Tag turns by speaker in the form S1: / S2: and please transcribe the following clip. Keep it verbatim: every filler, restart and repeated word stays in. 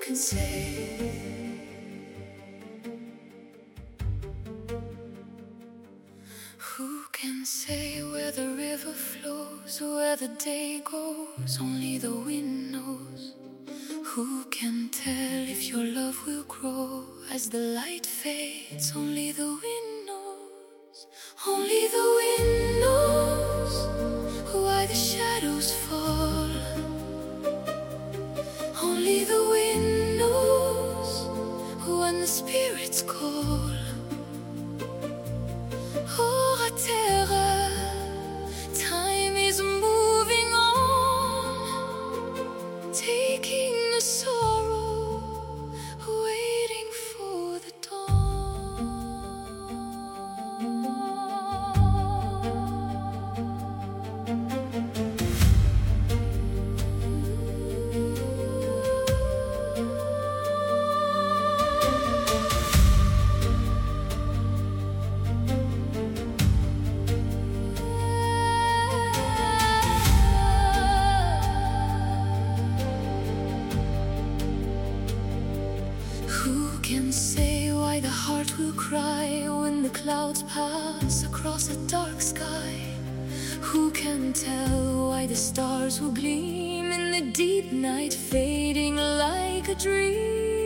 S1: can say? Who can say where the river flows, where the day goes? Only the wind knows. Who can tell if your love will grow as the light fades? Only the wind knows. Only the wind knows why the shadows fall. Only the wind knows when the spirits call. Oh, à terre, time is moving on, taking the sorrow, waiting for the Who can say why the heart will cry when the clouds pass across a dark sky? Who can tell why the stars will gleam in the deep night, fading like a dream?